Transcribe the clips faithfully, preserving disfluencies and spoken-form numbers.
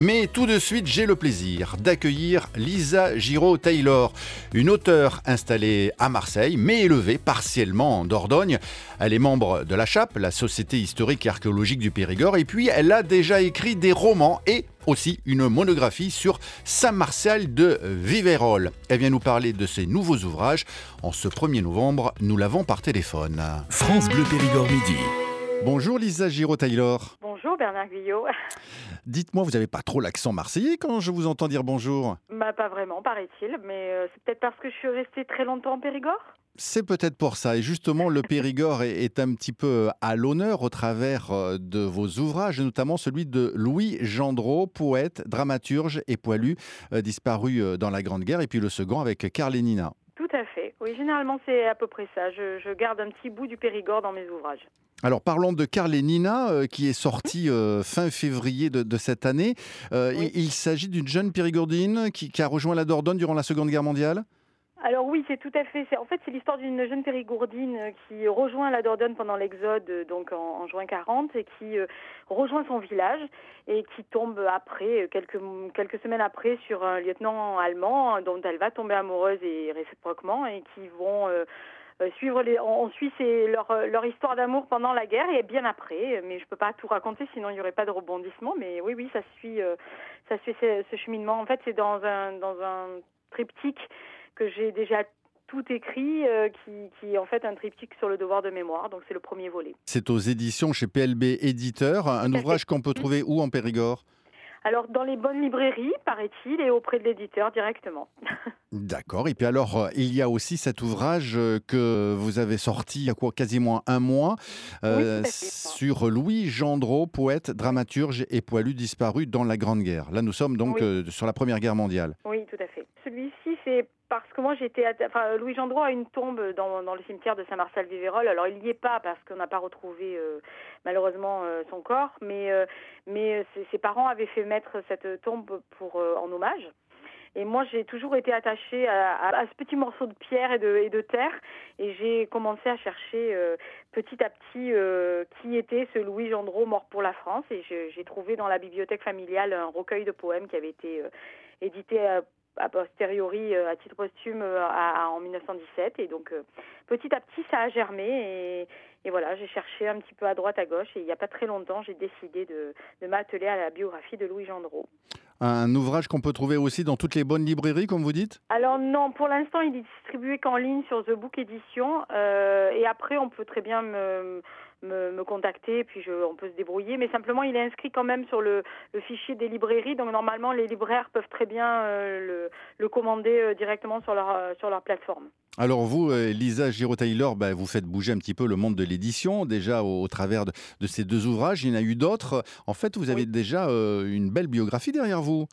Mais tout de suite, j'ai le plaisir d'accueillir Lisa Giraud-Taylor, une auteure installée à Marseille, mais élevée partiellement en Dordogne. Elle est membre de la Chappe, la Société historique et archéologique du Périgord, et puis elle a déjà écrit des romans et aussi une monographie sur Saint-Martial de Viverolles. Elle vient nous parler de ses nouveaux ouvrages. En ce premier novembre, nous l'avons par téléphone. France Bleu Périgord Midi. Bonjour Lisa Giraud-Taylor. Bonjour Bernard Guyot. Dites-moi, vous n'avez pas trop l'accent marseillais quand je vous entends dire bonjour? Bah, pas vraiment, paraît-il, mais euh, c'est peut-être parce que je suis restée très longtemps en Périgord. C'est peut-être pour ça. Et justement, le Périgord est, est un petit peu à l'honneur au travers de vos ouvrages, notamment celui de Louis Gendreau, poète, dramaturge et poilu, euh, disparu dans la Grande Guerre, et puis le second avec Carl et Nina. Tout à fait. Oui, généralement c'est à peu près ça. Je, je garde un petit bout du Périgord dans mes ouvrages. Alors parlons de Carl et Nina, euh, qui est sorti euh, fin février de, de cette année. Euh, Oui. il, il s'agit d'une jeune périgordine qui, qui a rejoint la Dordogne durant la Seconde Guerre mondiale. Alors oui, c'est tout à fait. C'est, en fait, c'est l'histoire d'une jeune périgourdine euh, qui rejoint la Dordogne pendant l'exode, euh, donc en, en juin quarante, et qui euh, rejoint son village et qui tombe après, euh, quelques, quelques semaines après, sur un lieutenant allemand euh, dont elle va tomber amoureuse et réciproquement, et qui vont euh, euh, suivre les. On, on suit ces, leur, euh, leur histoire d'amour pendant la guerre et bien après. Mais je peux pas tout raconter, sinon il y aurait pas de rebondissement. Mais oui, oui, ça suit, euh, ça suit ce, ce cheminement. En fait, c'est dans un dans un triptyque que j'ai déjà tout écrit, euh, qui, qui est en fait un triptyque sur le devoir de mémoire, donc c'est le premier volet. C'est aux éditions chez P L B Éditeur, un Tout à ouvrage fait. qu'on peut trouver où en Périgord? Alors dans les bonnes librairies, paraît-il, et auprès de l'éditeur directement. D'accord. Et puis alors, euh, il y a aussi cet ouvrage euh, que vous avez sorti il y a quoi, quasiment un mois, Oui, euh, tout à fait. sur Louis Gendreau, poète, dramaturge et poilu disparu dans la Grande Guerre. Là, nous sommes donc Oui. euh, sur la Première Guerre mondiale. Oui, tout à fait. Celui-ci, c'est parce que moi j'étais, atta- enfin Louis Gendreau a une tombe dans, dans le cimetière de Saint-Martial-Viverolles. Alors il n'y est pas parce qu'on n'a pas retrouvé euh, malheureusement euh, son corps, mais euh, mais euh, ses, ses parents avaient fait mettre cette tombe pour euh, en hommage. Et moi, j'ai toujours été attachée à, à, à ce petit morceau de pierre et de, et de terre. Et j'ai commencé à chercher euh, petit à petit euh, qui était ce Louis Gendreau mort pour la France. Et je, j'ai trouvé dans la bibliothèque familiale un recueil de poèmes qui avait été euh, édité à, a posteriori euh, à titre posthume euh, à, à, en mille neuf cent dix-sept. Et donc, euh, petit à petit, ça a germé. Et, et voilà, j'ai cherché un petit peu à droite, à gauche. Et il n'y a pas très longtemps, j'ai décidé de, de m'atteler à la biographie de Louis Gendreau. Un ouvrage qu'on peut trouver aussi dans toutes les bonnes librairies, comme vous dites? Alors non, pour l'instant, il est distribué qu'en ligne sur The Book Edition. Euh, et après, on peut très bien me, me, me contacter, et puis je, on peut se débrouiller. Mais simplement, il est inscrit quand même sur le, le fichier des librairies. Donc normalement, les libraires peuvent très bien euh, le, le commander euh, directement sur leur, euh, sur leur plateforme. Alors vous, euh, Lisa Giraud-Taylor, ben, vous faites bouger un petit peu le monde de l'édition, déjà au, au travers de, de ces deux ouvrages. Il y en a eu d'autres. En fait, vous avez Oui. déjà euh, une belle biographie derrière vous.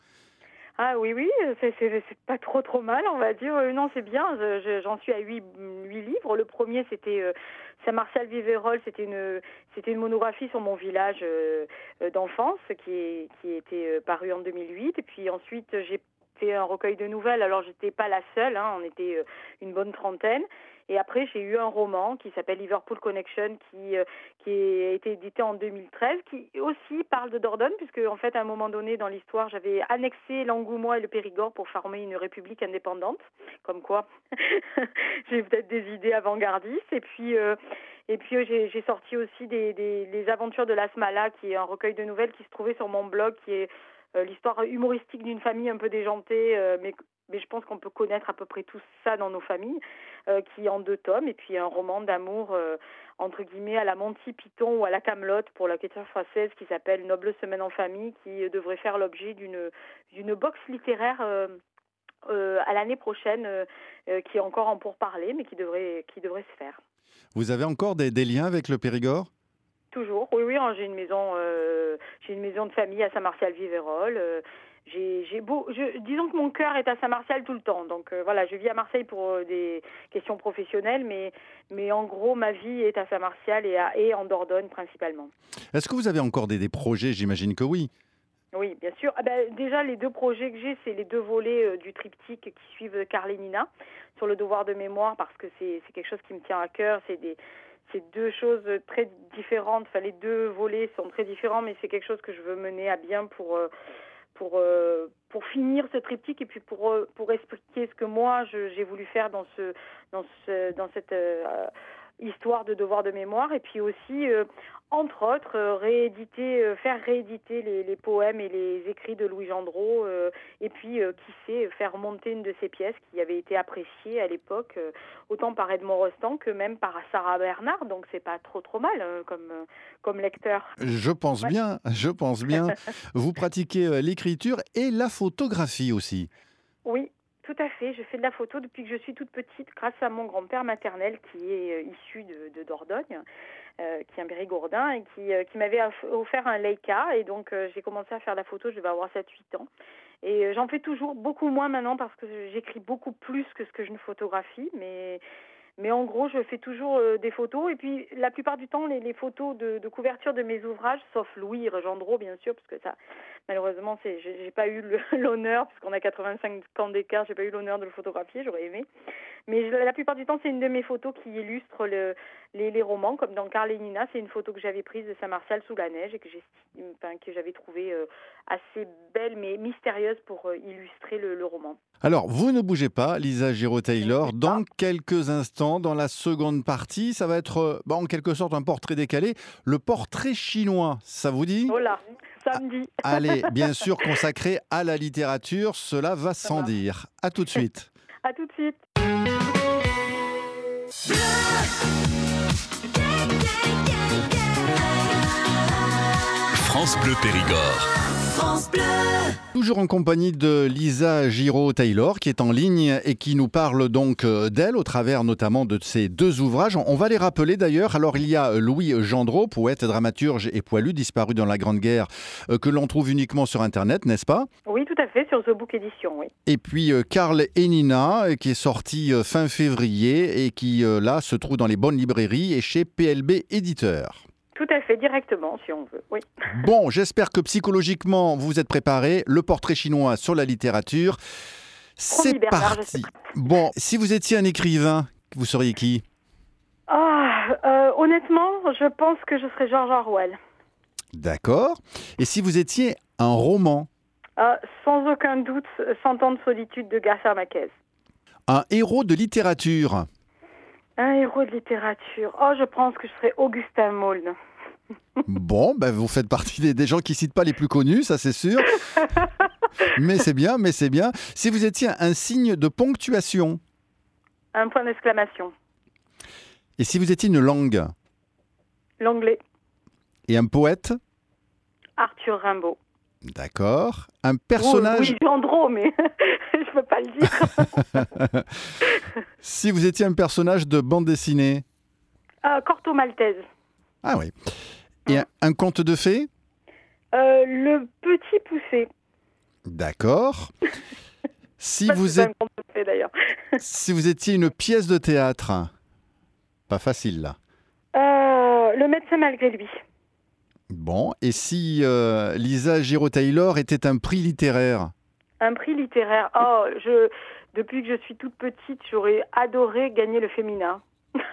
Ah oui, oui, c'est, c'est, c'est pas trop trop mal, on va dire. Euh, non, c'est bien, je, je, j'en suis à huit, huit livres. Le premier, c'était euh, Saint-Martial-Viverolles, c'était une, c'était une monographie sur mon village euh, euh, d'enfance qui, est, qui était euh, paru en deux mille huit. Et puis ensuite, j'ai fait un recueil de nouvelles. Alors, j'étais pas la seule, hein, on était euh, une bonne trentaine. Et après, j'ai eu un roman qui s'appelle Liverpool Connection, qui, euh, qui a été édité en deux mille treize, qui aussi parle de Dordogne, puisque en fait, à un moment donné dans l'histoire, j'avais annexé l'Angoumois et le Périgord pour former une république indépendante. Comme quoi, j'ai peut-être des idées avant-gardistes. Et puis, euh, et puis euh, j'ai, j'ai sorti aussi des, des, les aventures de l'Asmala, qui est un recueil de nouvelles qui se trouvait sur mon blog, qui est euh, l'histoire humoristique d'une famille un peu déjantée, euh, mais mais je pense qu'on peut connaître à peu près tout ça dans nos familles, euh, qui est en deux tomes, et puis un roman d'amour, euh, entre guillemets, à la Monty Python ou à la Camelote pour la culture française, qui s'appelle Noble semaine en famille, qui euh, devrait faire l'objet d'une, d'une box littéraire euh, euh, à l'année prochaine, euh, euh, qui est encore en pourparlers, mais qui devrait, qui devrait se faire. Vous avez encore des, des liens avec le Périgord? Toujours, oui, oui, hein, j'ai une maison, euh, j'ai une maison de famille à Saint-Martial-Viverolles. Euh, j'ai, j'ai beau, je, disons que mon cœur est à Saint-Martial tout le temps. Donc euh, voilà, je vis à Marseille pour euh, des questions professionnelles, mais, mais en gros, ma vie est à Saint-Martial et, à, et en Dordogne principalement. Est-ce que vous avez encore des, des projets? J'imagine que oui. Oui, bien sûr. Ah ben, déjà, les deux projets que j'ai, c'est les deux volets euh, du triptyque qui suivent Carl et Nina sur le devoir de mémoire, parce que c'est, c'est quelque chose qui me tient à cœur. C'est des C'est deux choses très différentes. Enfin, les deux volets sont très différents, mais c'est quelque chose que je veux mener à bien pour, euh, pour, euh, pour finir ce triptyque et puis pour, euh, pour expliquer ce que moi je, j'ai voulu faire dans, ce, dans, ce, dans cette euh, histoire de devoir de mémoire. Et puis aussi, euh, entre autres, euh, rééditer, euh, faire rééditer les, les poèmes et les écrits de Louis Gendreau. Euh, et puis, euh, qui sait, faire monter une de ses pièces qui avait été appréciée à l'époque, euh, autant par Edmond Rostand que même par Sarah Bernard. Donc, c'est pas trop trop mal euh, comme, euh, comme lecteur. Je pense Ouais. bien, je pense bien. Vous pratiquez euh, l'écriture et la photographie aussi. Oui, tout à fait. Je fais de la photo depuis que je suis toute petite grâce à mon grand-père maternel qui est euh, issu de, de Dordogne, euh, qui est un Périgourdin et qui, euh, qui m'avait offert un Leica. Et donc, euh, j'ai commencé à faire de la photo, je devais avoir sept huit ans. Et euh, j'en fais toujours beaucoup moins maintenant parce que j'écris beaucoup plus que ce que je ne photographie. Mais... Mais en gros, je fais toujours euh, des photos. Et puis, la plupart du temps, les, les photos de, de couverture de mes ouvrages, sauf Louis Gendreau, bien sûr, parce que ça, malheureusement, c'est, j'ai, j'ai pas eu le, l'honneur, puisqu'on a quatre-vingt-cinq ans d'écart, j'ai pas eu l'honneur de le photographier, j'aurais aimé. Mais je, la plupart du temps, c'est une de mes photos qui illustre le, les, les romans, comme dans Karl et Nina. C'est une photo que j'avais prise de Saint-Martial sous la neige et que, j'ai, enfin, que j'avais trouvée euh, assez belle, mais mystérieuse pour euh, illustrer le, le roman. Alors, vous ne bougez pas, Lisa Giraud-Taylor. Dans quelques instants, dans la seconde partie, ça va être euh, bah, en quelque sorte un portrait décalé, le portrait chinois. Ça vous dit ? Oh là, samedi. Allez, bien sûr, consacré à la littérature, cela va sans va. dire. À tout de suite. À tout de suite. France Bleu Périgord. France Bleu. Toujours en compagnie de Lisa Giraud-Taylor qui est en ligne et qui nous parle donc d'elle au travers notamment de ses deux ouvrages. On va les rappeler d'ailleurs. Alors il y a Louis Gendreau, poète, dramaturge et poilu, disparu dans la Grande Guerre, que l'on trouve uniquement sur Internet, n'est-ce pas ? Oui, tout à fait, sur The Book Edition, oui. Et puis Karl et Nina, qui est sorti fin février et qui là se trouve dans les bonnes librairies et chez P L B Éditeur. Tout à fait, directement, si on veut, oui. Bon, j'espère que psychologiquement, vous êtes préparés. Le portrait chinois sur la littérature. C'est Promis, Bernard, je parti. Bon, si vous étiez un écrivain, vous seriez qui ? Ah, euh, honnêtement, je pense que je serais George Orwell. D'accord. Et si vous étiez un roman ? Euh, sans aucun doute, Cent ans de solitude de Garcia Marquez. Un héros de littérature ? Un héros de littérature. Oh, je pense que je serais Augustin Maulne. Bon, ben vous faites partie des, des gens qui ne citent pas les plus connus, ça c'est sûr. Mais c'est bien, mais c'est bien. Si vous étiez un signe de ponctuation ? Un point d'exclamation. Et si vous étiez une langue ? L'anglais. Et un poète ? Arthur Rimbaud. D'accord. Un personnage... Oui, Gendreau, mais je ne peux pas le dire. Si vous étiez un personnage de bande dessinée ? euh, Corto Maltese. Ah oui. Et un, un conte de fées ? Euh, le petit poussé. D'accord. Si Parce que vous c'est êtes... un conte de fées, d'ailleurs. si vous étiez une pièce de théâtre ? Pas facile là. Euh, le médecin malgré lui. Bon, et si euh, Lisa Giraud-Taylor était un prix littéraire ? Un prix littéraire. Oh, je, depuis que je suis toute petite, j'aurais adoré gagner le féminin.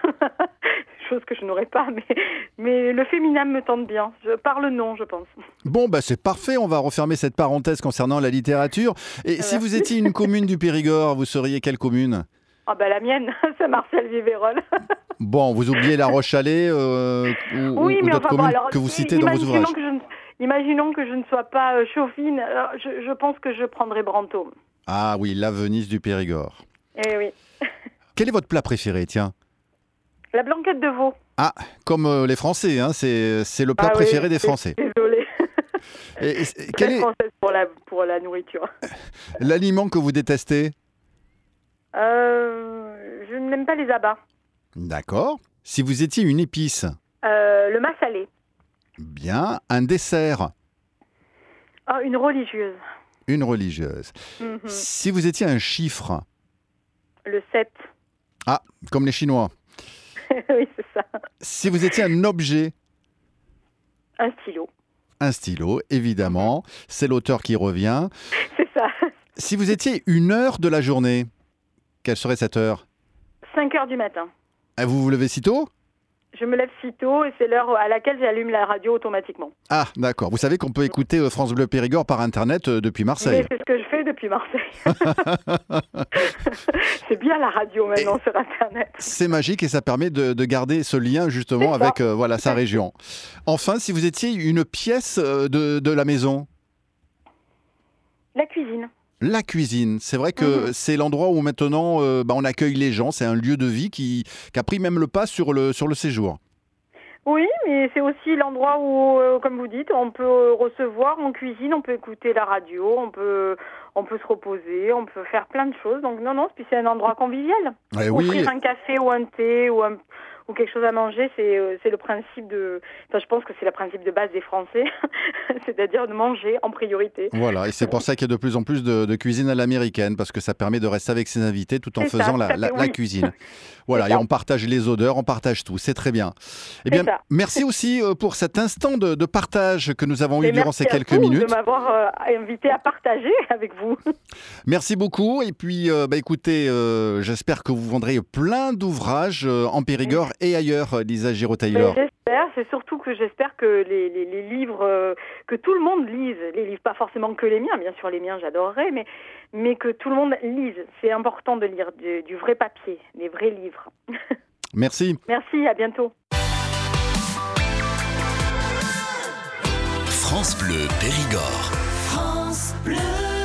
Chose que je n'aurais pas, mais, mais le féminin me tente bien. Je, par le nom, je pense. Bon, bah c'est parfait, on va refermer cette parenthèse concernant la littérature. Et Merci. si vous étiez une commune du Périgord, vous seriez quelle commune ? Ah bah la mienne, c'est Martial Vivérol. Bon, vous oubliez La Roche-Chalais euh, ou, Oui, ou mais d'autres enfin bon, communes alors, que vous citez dans vos imaginons ouvrages. que je ne, imaginons que je ne sois pas euh, chauvine, alors, je, je pense que je prendrai Brantôme. Ah oui, la Venise du Périgord. Eh oui. Quel est votre plat préféré, tiens ? La blanquette de veau. Ah, comme euh, les Français, hein, c'est, c'est le plat Ah préféré oui, des Français. Désolée. Et, et, Très quel est française pour la, pour la nourriture. l'aliment que vous détestez ? Euh, je n'aime pas les abats. D'accord. Si vous étiez une épice ? Euh, le massalé. Bien. Un dessert ? Oh, une religieuse. Une religieuse. Mhm. Si vous étiez un chiffre ? Le sept. Ah, comme les Chinois. Oui, c'est ça. Si vous étiez un objet ? Un stylo. Un stylo, évidemment. C'est l'auteur qui revient. C'est ça. Si vous étiez une heure de la journée, quelle serait cette heure ? cinq heures du matin. Ah, vous vous levez si tôt ? Je me lève si tôt et c'est l'heure à laquelle j'allume la radio automatiquement. Ah, d'accord. Vous savez qu'on peut écouter euh, France Bleu Périgord par Internet euh, depuis Marseille. Mais c'est ce que je fais depuis Marseille. C'est bien la radio maintenant et sur Internet. C'est magique et ça permet de, de garder ce lien justement avec euh, voilà, sa région. Enfin, si vous étiez une pièce euh, de, de la maison? La cuisine. La cuisine, c'est vrai que mmh. c'est l'endroit où maintenant euh, bah, on accueille les gens, c'est un lieu de vie qui, qui a pris même le pas sur le, sur le séjour. Oui, mais c'est aussi l'endroit où, euh, comme vous dites, on peut recevoir, on cuisine, on peut écouter la radio, on peut, on peut se reposer, on peut faire plein de choses. Donc non, non, puis c'est un endroit convivial. Eh Offrir oui. un café ou un thé ou un... ou quelque chose à manger, c'est euh, c'est le principe de... Enfin, je pense que c'est le principe de base des Français, c'est-à-dire de manger en priorité. Voilà, et c'est pour ça qu'il y a de plus en plus de, de cuisine à l'américaine, parce que ça permet de rester avec ses invités tout en C'est faisant ça, la, la, oui. la cuisine. Voilà, et on partage les odeurs, on partage tout, c'est très bien. Eh bien, merci aussi euh, pour cet instant de, de partage que nous avons et eu durant ces quelques vous minutes. de m'avoir euh, invité à partager avec vous. Merci beaucoup, et puis euh, bah, écoutez, euh, j'espère que vous vendrez plein d'ouvrages euh, en Périgord et ailleurs, Lisa Giraud-Taylor. J'espère, c'est surtout que j'espère que les, les, les livres, euh, que tout le monde lise, les livres, pas forcément que les miens, bien sûr les miens j'adorerais, mais, mais que tout le monde lise. C'est important de lire du, du vrai papier, des vrais livres. Merci. Merci, à bientôt. France Bleu Périgord. France Bleu.